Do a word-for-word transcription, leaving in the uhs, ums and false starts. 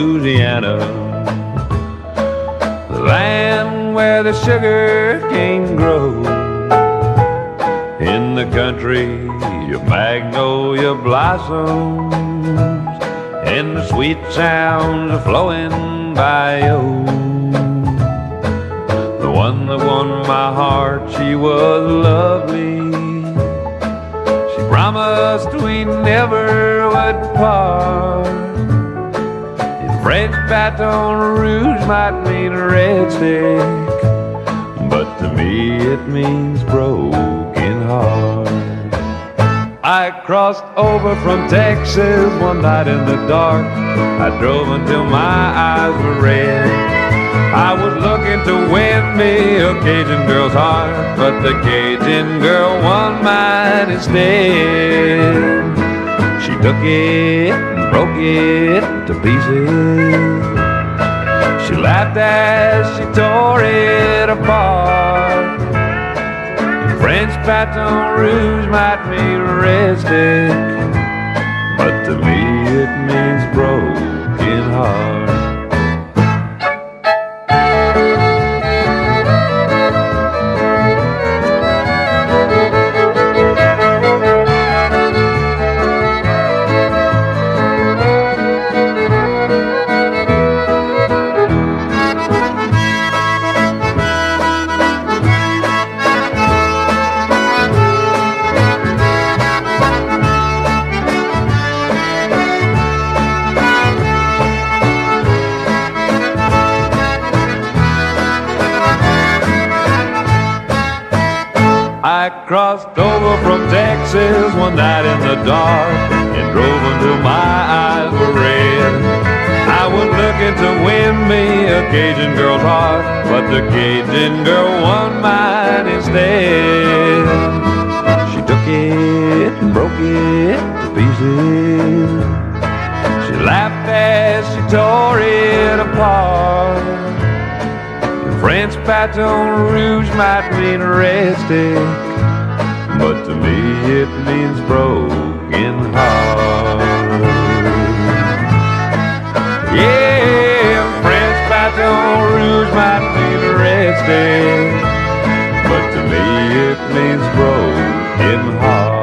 Louisiana, the land where the sugar cane grows. In the country, your magnolia blossoms, and the sweet sounds of flowing bayous. The one that won my heart, she was lovely. She promised we never would part. In French, Baton Rouge might mean a red stick, but to me it means broken heart. I crossed over from Texas one night in the dark. I drove until my eyes were red. I was looking to win me a Cajun girl's heart, but the Cajun girl won mine instead. She took it and broke it to pieces. She laughed as she tore it apart. In French, Baton Rouge might mean a red stick, but to me it means broken heart. I crossed over from Texas one night in the dark and drove until my eyes were red. I was looking to win me a Cajun girl's heart, but the Cajun girl won mine instead. She took it and broke it to pieces. She laughed as she tore it apart. French, Baton Rouge might mean a red stick, but to me it means broken heart. Yeah, French, Baton Rouge might mean a red stick, but to me it means broken heart.